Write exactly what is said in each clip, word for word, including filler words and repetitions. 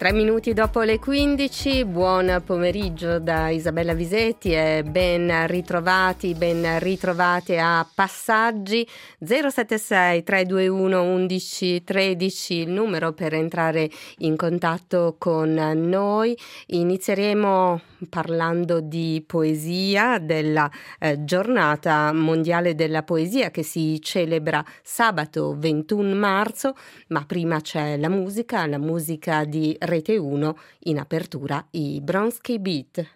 Tre minuti dopo le quindici, buon pomeriggio da Isabella Visetti e ben ritrovati, ben ritrovate a Passaggi. Zero sette sei tre due uno undici tredici il numero per entrare in contatto con noi. Inizieremo parlando di poesia, della eh, giornata mondiale della poesia che si celebra sabato ventuno marzo, ma prima c'è la musica, la musica di Rete uno, in apertura i Bronski Beat.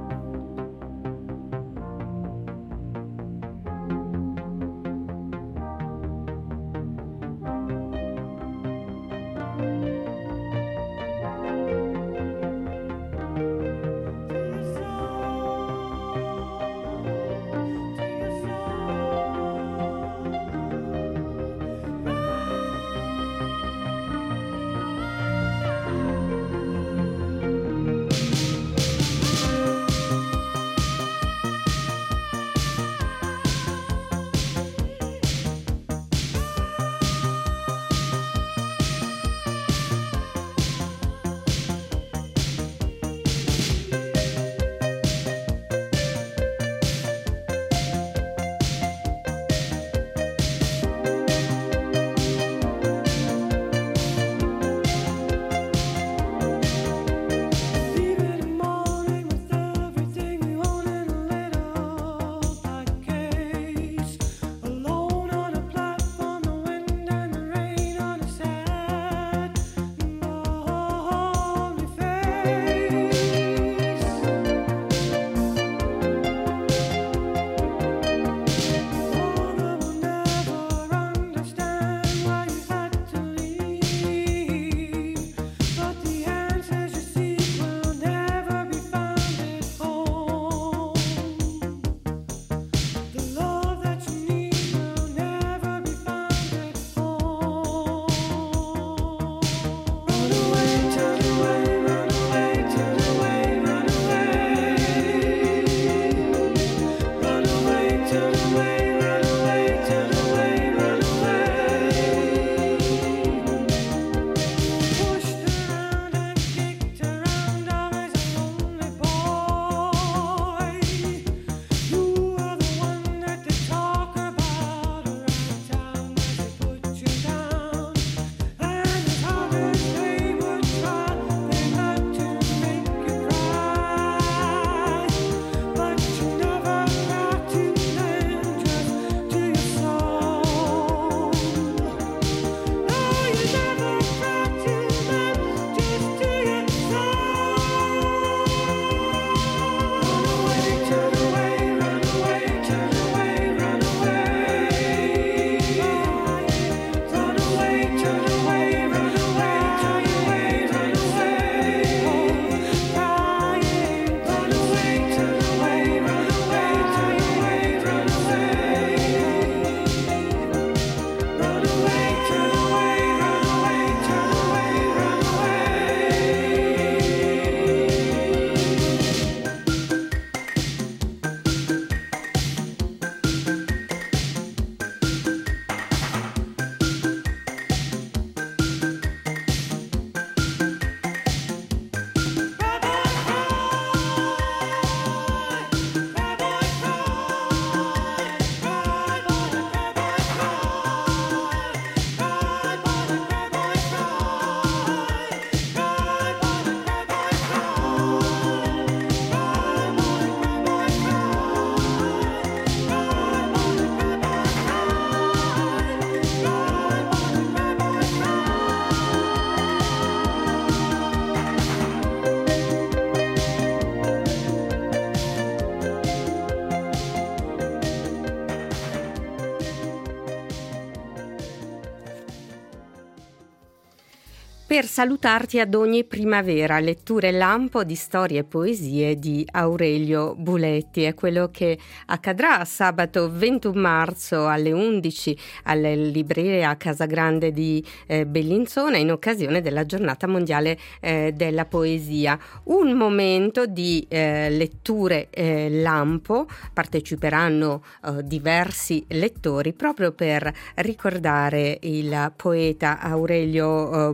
Per salutarti ad ogni primavera, letture lampo di storie e poesie di Aurelio Buletti. È quello che accadrà sabato ventuno marzo alle undici alla libreria Casagrande di eh, Bellinzona in occasione della giornata mondiale eh, della poesia. Un momento di eh, letture eh, lampo, parteciperanno eh, diversi lettori proprio per ricordare il poeta Aurelio eh, Buletti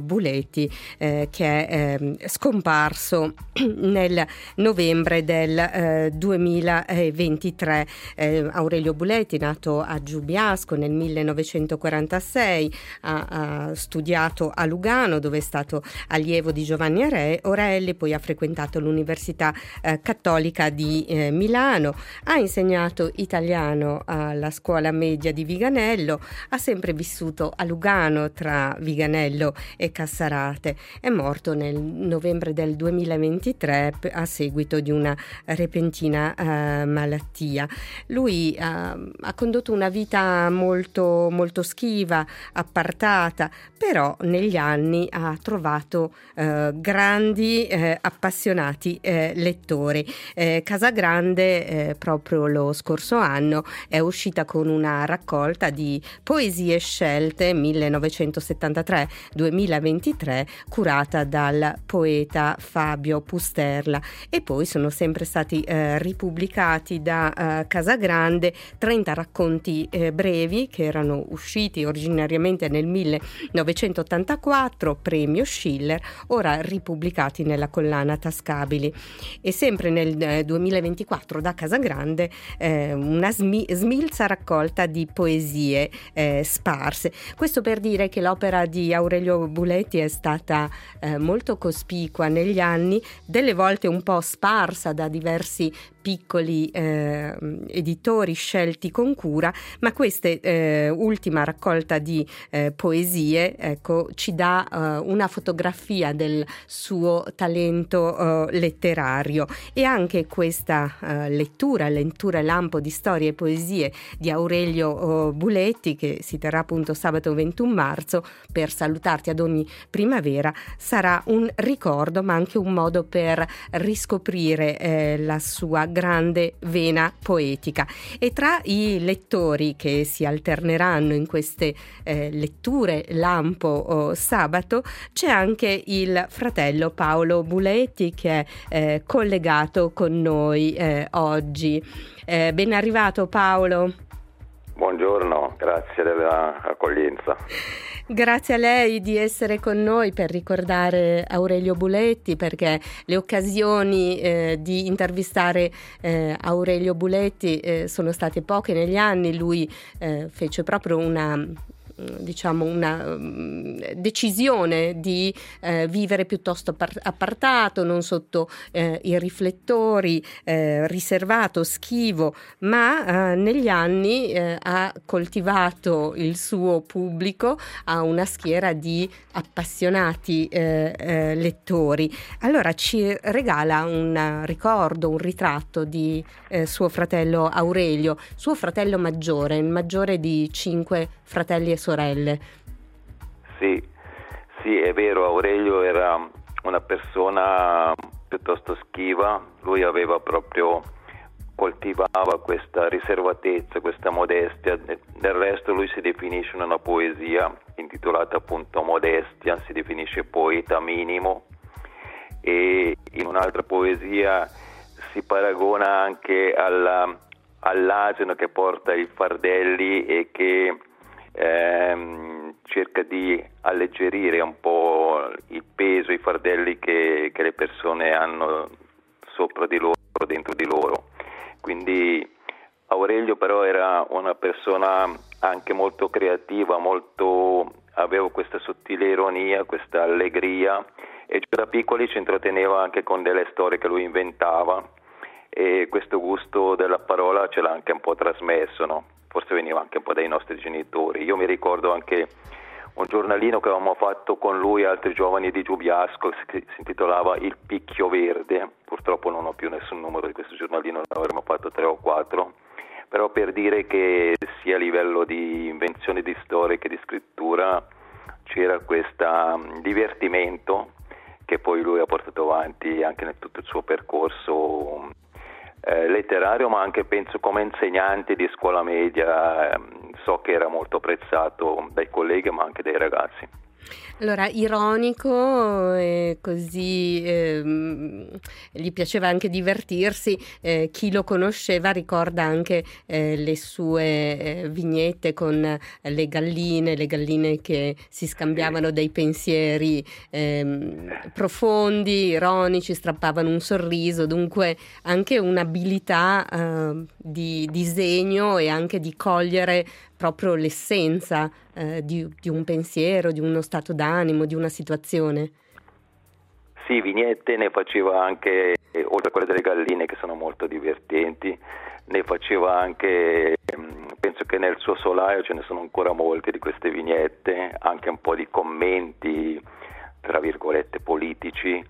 Buletti, eh, che è eh, scomparso nel novembre del eh, duemilaventitré. eh, Aurelio Buletti, nato a Giubiasco nel millenovecentoquarantasei, ha, ha studiato a Lugano, dove è stato allievo di Giovanni Orelli, poi ha frequentato l'Università eh, Cattolica di eh, Milano, ha insegnato italiano alla scuola media di Viganello, ha sempre vissuto a Lugano tra Viganello e Cassarate. È morto nel novembre del duemilaventitré a seguito di una repentina eh, malattia. Lui eh, ha condotto una vita molto, molto schiva, appartata, però negli anni ha trovato eh, grandi, eh, appassionati eh, lettori. Eh, Casagrande, eh, proprio lo scorso anno, è uscita con una raccolta di poesie scelte millenovecentosettantatré duemilaventitré, curata dal poeta Fabio Pusterla, e poi sono sempre stati eh, ripubblicati da eh, Casagrande trenta racconti eh, brevi che erano usciti originariamente nel millenovecentottantaquattro, premio Schiller, ora ripubblicati nella collana Tascabili. E sempre nel eh, duemilaventiquattro da Casagrande eh, una smi- smilza raccolta di poesie eh, sparse. Questo per dire che l'opera di Aurelio Buletti è stata eh, molto cospicua negli anni, delle volte un po' sparsa da diversi piccoli eh, editori scelti con cura, ma questa eh, ultima raccolta di eh, poesie, ecco, ci dà eh, una fotografia del suo talento eh, letterario. E anche questa eh, lettura, lettura lampo di storie e poesie di Aurelio eh, Buletti, che si terrà appunto sabato ventuno marzo, per salutarti ad ogni primavera, sarà un ricordo, ma anche un modo per riscoprire eh, la sua grande vena poetica. E tra i lettori che si alterneranno in queste eh, letture lampo o sabato c'è anche il fratello Paolo Buletti, che è eh, collegato con noi eh, oggi. Eh, ben arrivato Paolo. Buongiorno, grazie dell'accoglienza. Grazie a lei di essere con noi per ricordare Aurelio Buletti, perché le occasioni eh, di intervistare eh, Aurelio Buletti eh, sono state poche negli anni. Lui eh, fece proprio una diciamo una um, decisione di eh, vivere piuttosto par- appartato, non sotto eh, i riflettori, eh, riservato, schivo, ma eh, negli anni eh, ha coltivato il suo pubblico, ha una schiera di appassionati eh, eh, lettori. Allora ci regala un ricordo, un ritratto di eh, suo fratello Aurelio, suo fratello maggiore, il maggiore di cinque fratelli e sorelle. Sì, sì, è vero, Aurelio era una persona piuttosto schiva, lui aveva proprio, coltivava questa riservatezza, questa modestia. Del resto lui si definisce in una poesia intitolata appunto Modestia, si definisce poeta minimo, e in un'altra poesia si paragona anche alla, all'asino che porta i fardelli e che ehm, cerca di alleggerire un po' il peso, i fardelli che, che le persone hanno sopra di loro, dentro di loro. Quindi Aurelio però era una persona anche molto creativa, molto, aveva questa sottile ironia, questa allegria, e già da piccoli ci intratteneva anche con delle storie che lui inventava, e questo gusto della parola ce l'ha anche un po' trasmesso, no? Forse veniva anche un po' dai nostri genitori. Io mi ricordo anche un giornalino che avevamo fatto con lui e altri giovani di Giubiasco, che si intitolava Il Picchio Verde. Purtroppo non ho più nessun numero di questo giornalino, ne avremmo fatto tre o quattro, però per dire che sia a livello di invenzione di storie che di scrittura c'era questo divertimento che poi lui ha portato avanti anche nel tutto il suo percorso eh, letterario, ma anche penso come insegnante di scuola media. Eh, so che era molto apprezzato dai colleghi ma anche dai ragazzi. Allora, ironico e così ehm, gli piaceva anche divertirsi. Eh, chi lo conosceva ricorda anche eh, le sue eh, vignette con eh, le galline, le galline che si scambiavano dei pensieri ehm, profondi, ironici, strappavano un sorriso, dunque anche un'abilità eh, di disegno e anche di cogliere proprio l'essenza eh, di, di un pensiero, di uno stato d'animo, di una situazione. Sì, vignette ne faceva anche, oltre a quelle delle galline che sono molto divertenti, ne faceva anche, penso che nel suo solaio ce ne sono ancora molte di queste vignette, anche un po' di commenti, tra virgolette, politici.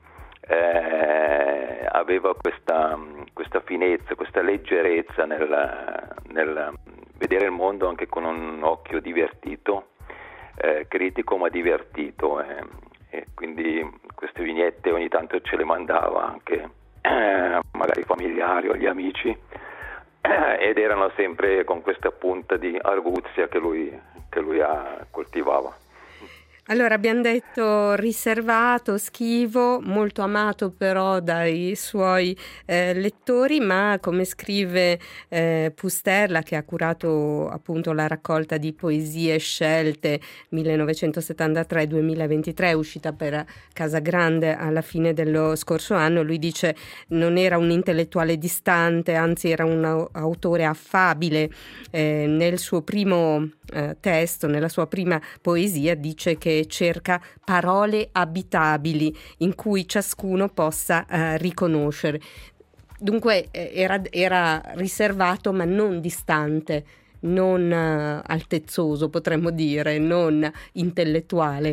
Eh, aveva questa, questa finezza, questa leggerezza nel, nel vedere il mondo anche con un occhio divertito, eh, critico ma divertito, eh, e quindi queste vignette ogni tanto ce le mandava anche eh, magari ai familiari o agli amici, eh, ed erano sempre con questa punta di arguzia che lui, che lui ha, coltivava. Allora, abbiamo detto riservato, schivo, molto amato però dai suoi eh, lettori, ma come scrive eh, Pusterla, che ha curato appunto la raccolta di poesie scelte millenovecentosettantatré duemilaventitré, uscita per Casa Grande alla fine dello scorso anno, lui dice non era un intellettuale distante, anzi era un autore affabile. Eh, nel suo primo eh, testo, nella sua prima poesia, dice che cerca parole abitabili in cui ciascuno possa eh, riconoscere. Dunque eh, era, era riservato ma non distante, non eh, altezzoso, potremmo dire, non intellettuale.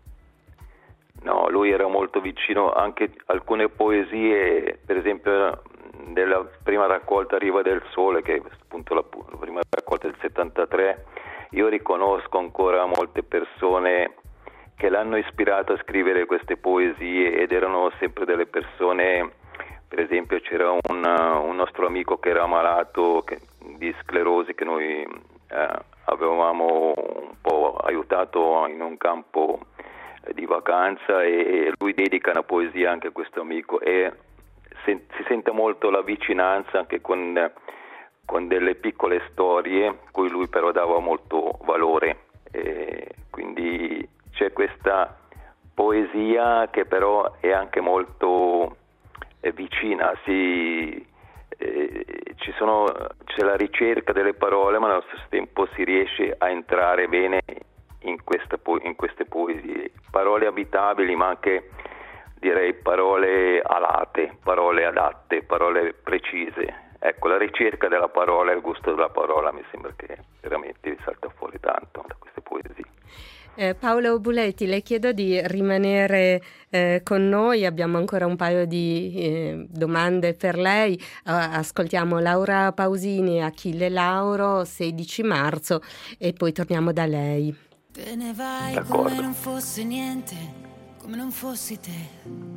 No, lui era molto vicino, anche alcune poesie, per esempio nella prima raccolta Riva del Sole, che è appunto la, la prima raccolta del settantatré, io riconosco ancora molte persone che l'hanno ispirato a scrivere queste poesie, ed erano sempre delle persone, per esempio c'era un, un nostro amico che era malato che, di sclerosi, che noi eh, avevamo un po' aiutato in un campo di vacanza, e lui dedica una poesia anche a questo amico, e se, si sente molto la vicinanza anche con, con delle piccole storie cui lui però dava molto valore, e quindi c'è questa poesia che però è anche molto eh, vicina, si, eh, ci sono, c'è la ricerca delle parole, ma allo stesso tempo si riesce a entrare bene in, questa, in queste poesie. Parole abitabili, ma anche direi parole alate, parole adatte, parole precise. Ecco, la ricerca della parola e il gusto della parola mi sembra che veramente salta fuori tanto da queste poesie. Eh, Paolo Buletti, le chiedo di rimanere eh, con noi, abbiamo ancora un paio di eh, domande per lei. Uh, ascoltiamo Laura Pausini e Achille Lauro, sedici marzo, e poi torniamo da lei. Te ne vai D'accordo. come non fosse niente, come non fossi te.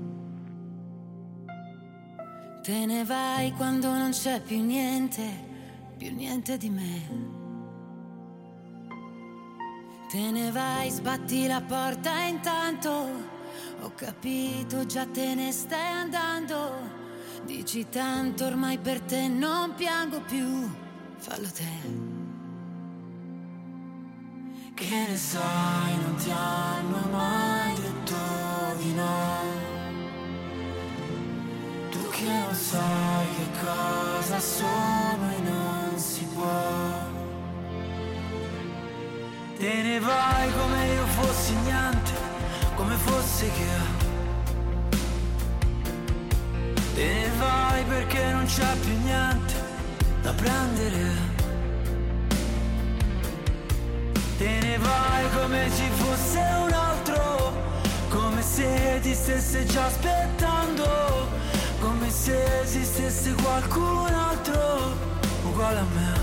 Te ne vai quando non c'è più niente, più niente di me. Te ne vai, sbatti la porta e intanto ho capito, già te ne stai andando. Dici tanto, ormai per te non piango più, fallo te. Che ne sai, non ti hanno mai detto di no. Tu che non sai che cosa sono e non si può. Te ne vai come io fossi niente, come fossi che. Te ne vai perché non c'è più niente da prendere. Te ne vai come ci fosse un altro, come se ti stesse già aspettando, come se esistesse qualcun altro uguale a me.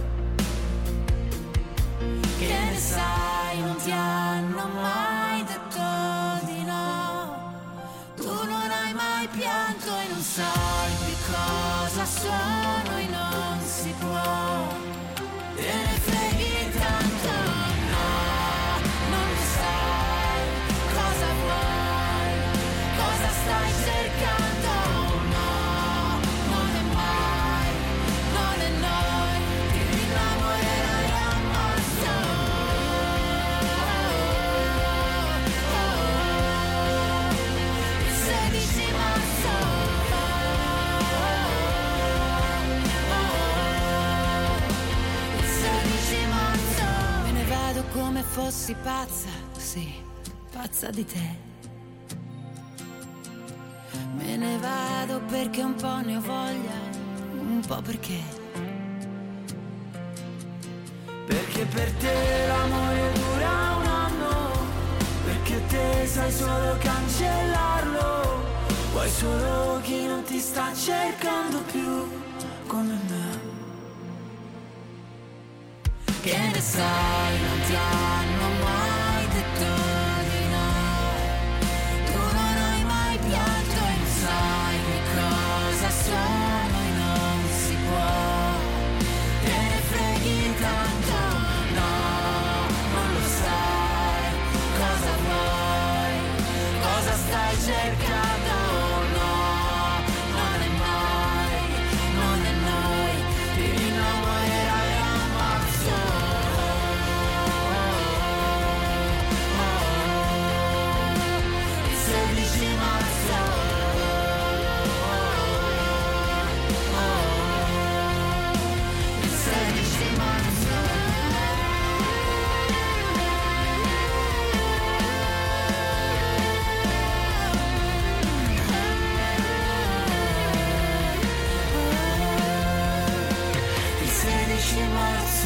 Che ne sai, non ti hanno mai detto di no. Tu non hai mai pianto e non sai che cosa sono e non si può. Te ne freghi tanto, no, non lo sai. fossi pazza, sì, pazza di te. Me ne vado perché un po' ne ho voglia, un po' perché. Perché per te l'amore dura un anno, perché te sai solo cancellarlo. Vuoi solo chi non ti sta cercando più come me. Che ne sai, non ti hanno mai detto di no. Tu non hai mai pianto e non sai che cosa sono e non si può. Te ne freghi tanto, no, non lo sai. Cosa vuoi? Cosa stai cercando? No, non è mai, non è noi. Ti innamorerai a marzo. Il sedici marzo. Il sedici marzo. Il sedici marzo.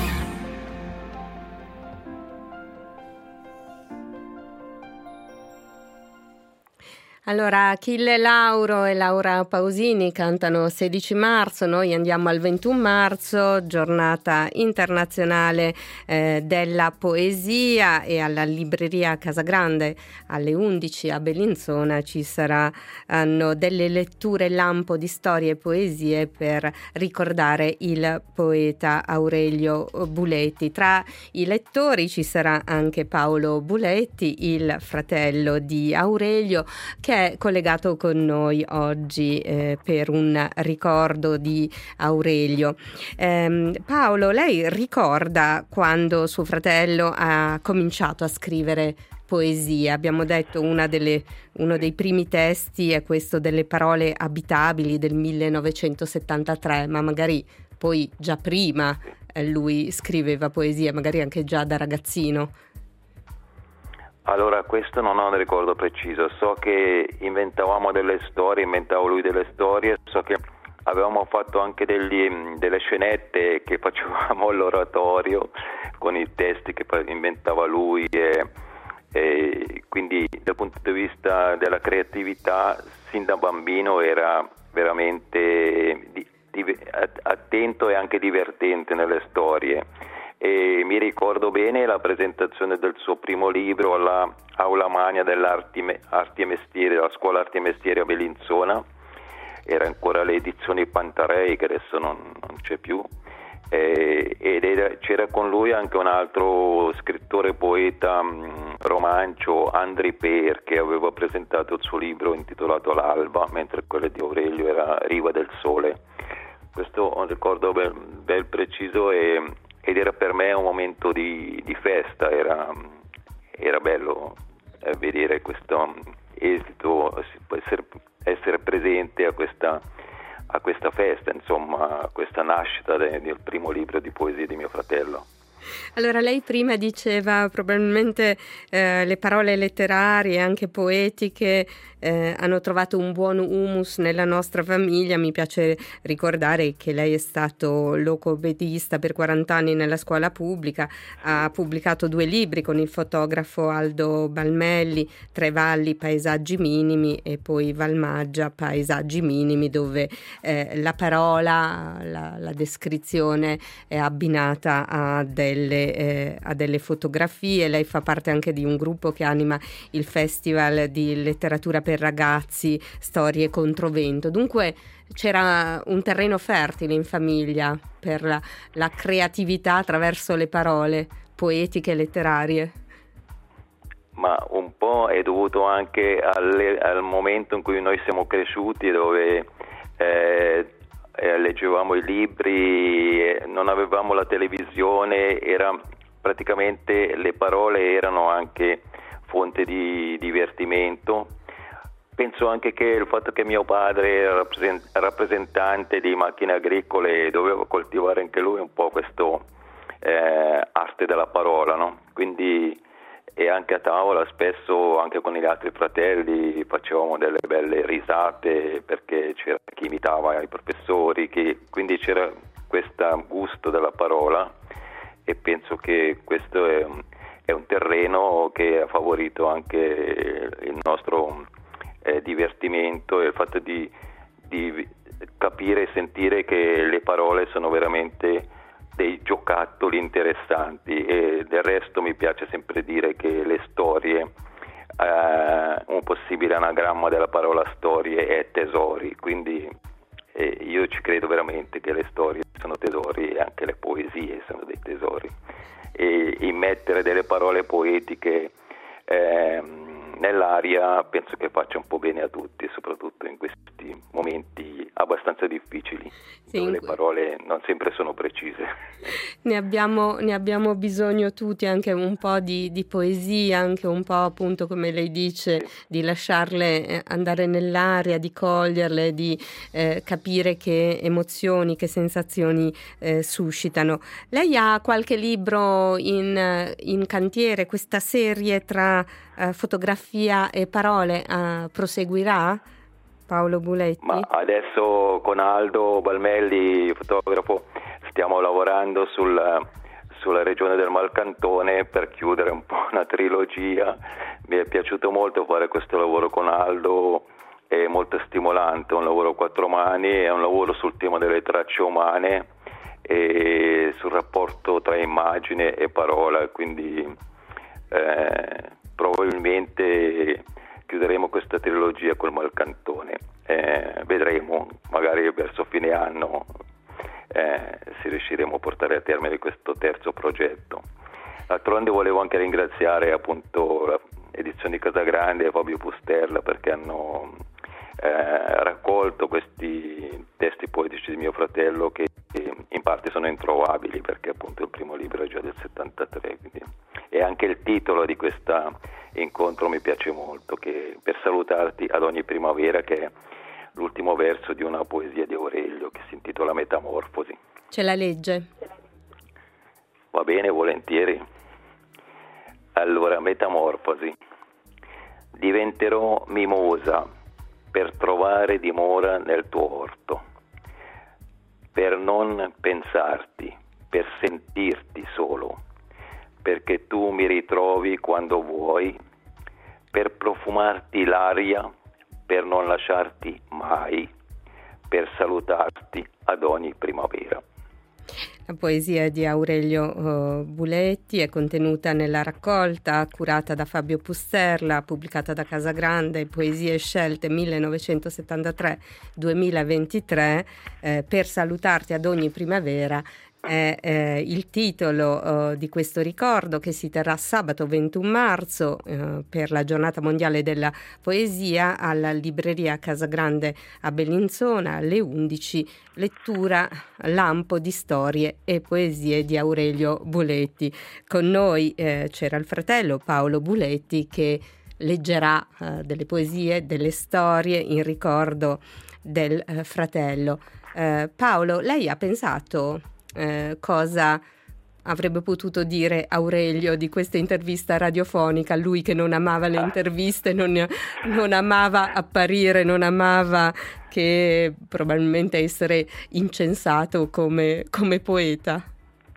Allora, Achille Lauro e Laura Pausini cantano sedici marzo, noi andiamo al ventuno marzo, giornata internazionale eh, della poesia, e alla libreria Casagrande alle undici a Bellinzona ci saranno delle letture lampo di storie e poesie per ricordare il poeta Aurelio Buletti. Tra i lettori ci sarà anche Paolo Buletti, il fratello di Aurelio, che è collegato con noi oggi eh, per un ricordo di Aurelio. Eh, Paolo, lei ricorda quando suo fratello ha cominciato a scrivere poesia? Abbiamo detto una delle, uno dei primi testi è questo delle parole abitabili del millenovecentosettantatré, ma magari poi già prima eh, lui scriveva poesia, magari anche già da ragazzino. Allora, questo non ho un ricordo preciso, so che inventavamo delle storie, inventavo lui delle storie, so che avevamo fatto anche degli, delle scenette che facevamo all'oratorio con i testi che inventava lui, e, e quindi dal punto di vista della creatività sin da bambino era veramente di, di, attento e anche divertente nelle storie. E mi ricordo bene la presentazione del suo primo libro alla Aula Magna dell'Arti Arti e Mestieri, della Scuola Arti e Mestieri a Bellinzona. Era ancora le edizioni Pantarei, che adesso non, non c'è più, e, ed era, c'era con lui anche un altro scrittore, poeta, mh, romancio, Andri Per, che aveva presentato il suo libro intitolato L'Alba, mentre quello di Aurelio era Riva del Sole. Questo è un ricordo bel, bel preciso e ed era per me un momento di, di festa, era, era bello eh, vedere questo esito, essere, essere presente a questa, a questa festa, insomma, a questa nascita de, del primo libro di poesie di mio fratello. Allora, lei prima diceva probabilmente eh, le parole letterarie, anche poetiche, eh, hanno trovato un buon humus nella nostra famiglia. Mi piace ricordare che lei è stato logopedista per quaranta anni nella scuola pubblica, ha pubblicato due libri con il fotografo Aldo Balmelli, Tre Valli, Paesaggi Minimi, e poi Valmaggia, Paesaggi Minimi, dove eh, la parola, la, la descrizione è abbinata a delle, eh, a delle fotografie. Lei fa parte anche di un gruppo che anima il Festival di Letteratura per Ragazzi, Storie Controvento. Dunque c'era un terreno fertile in famiglia per la, la creatività attraverso le parole poetiche e letterarie. Ma un po' è dovuto anche alle, al momento in cui noi siamo cresciuti, dove eh, eh, leggevamo i libri, eh, non avevamo la televisione, era praticamente le parole erano anche fonte di divertimento. Penso anche che il fatto che mio padre era rappresentante di macchine agricole, doveva coltivare anche lui un po' questo, eh, arte della parola, no? Quindi, e anche a tavola spesso anche con gli altri fratelli facevamo delle belle risate, perché c'era chi imitava i professori, che, quindi c'era questo gusto della parola, e penso che questo è, è un terreno che ha favorito anche il nostro eh, divertimento, e il fatto di, di capire e sentire che le parole sono veramente dei giocattoli interessanti. E del resto mi piace sempre dire che le storie, eh, un possibile anagramma della parola storie è tesori, quindi eh, io ci credo veramente che le storie sono tesori, e anche le poesie sono dei tesori, e immettere delle parole poetiche eh, nell'aria penso che faccia un po' bene a tutti, soprattutto in questi momenti abbastanza difficili, sì, dove le parole non sempre sono precise. Ne abbiamo, ne abbiamo bisogno tutti, anche un po' di, di poesia, anche un po', appunto, come lei dice, sì, di lasciarle andare nell'aria, di coglierle, di eh, capire che emozioni, che sensazioni eh, suscitano. Lei ha qualche libro in, in cantiere? Questa serie tra uh, fotografia e parole uh, proseguirà? Paolo Buletti? Ma adesso con Aldo Balmelli, fotografo, stiamo lavorando sul, sulla regione del Malcantone per chiudere un po' una trilogia. Mi è piaciuto molto fare questo lavoro con Aldo, è molto stimolante, un lavoro a quattro mani, è un lavoro sul tema delle tracce umane e sul rapporto tra immagine e parola, quindi eh, probabilmente chiuderemo questa trilogia col Malcantone, eh, vedremo, magari verso fine anno eh, se riusciremo a portare a termine questo terzo progetto. D'altronde volevo anche ringraziare appunto la Edizioni Casagrande e Fabio Pusterla, perché hanno eh, raccolto questi testi poetici di mio fratello, che in parte sono introvabili perché appunto il primo libro è già del settantatré, quindi. E anche il titolo di questo incontro mi piace molto, che Per salutarti ad ogni primavera, che è l'ultimo verso di una poesia di Aurelio che si intitola Metamorfosi. Ce la legge? Va bene, volentieri. Allora, Metamorfosi. Diventerò mimosa per trovare dimora nel tuo orto, per non pensarti, per sentirti solo, perché tu mi ritrovi quando vuoi, per profumarti l'aria, per non lasciarti mai, per salutarti ad ogni primavera. La poesia di Aurelio uh, Buletti è contenuta nella raccolta curata da Fabio Pusterla, pubblicata da Casagrande, Poesie scelte millenovecentosettantatré duemilaventitré, eh, Per salutarti ad ogni primavera. È eh, il titolo uh, di questo ricordo, che si terrà sabato ventuno marzo uh, per la giornata mondiale della poesia alla libreria Casagrande a Bellinzona alle undici. Lettura lampo di storie e poesie di Aurelio Buletti. Con noi eh, c'era il fratello Paolo Buletti, che leggerà uh, delle poesie, delle storie in ricordo del uh, fratello. Uh, Paolo, lei ha pensato Eh, cosa avrebbe potuto dire Aurelio di questa intervista radiofonica, lui che non amava le interviste, non, non amava apparire, non amava che probabilmente essere incensato come, come poeta?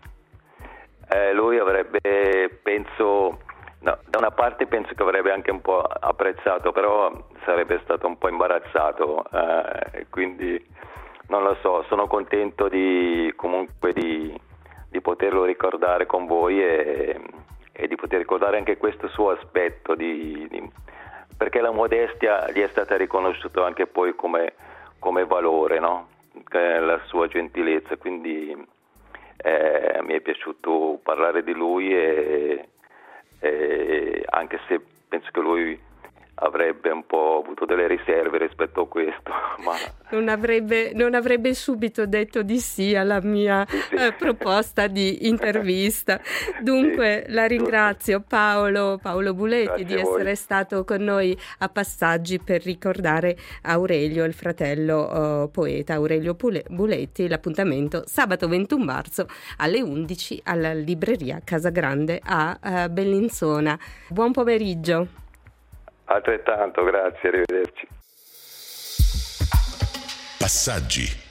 Eh, lui avrebbe, penso, no, da una parte penso che avrebbe anche un po' apprezzato, però sarebbe stato un po' imbarazzato, eh, quindi non lo so, sono contento di comunque di, di poterlo ricordare con voi e, e di poter ricordare anche questo suo aspetto, di, di, perché la modestia gli è stata riconosciuta anche poi come, come valore, no? La sua gentilezza, quindi eh, mi è piaciuto parlare di lui, e, e anche se penso che lui avrebbe un po' avuto delle riserve rispetto a questo, ma non avrebbe, non avrebbe subito detto di sì alla mia sì, sì. Eh, proposta di intervista. Dunque Sì, la ringrazio Paolo, Paolo Buletti Grazie di a voi. essere stato con noi a Passaggi per ricordare Aurelio, il fratello eh, poeta Aurelio Pule- Buletti. L'appuntamento sabato ventuno marzo alle undici alla libreria Casagrande a eh, Bellinzona. Buon pomeriggio. Altrettanto, grazie, arrivederci. Passaggi.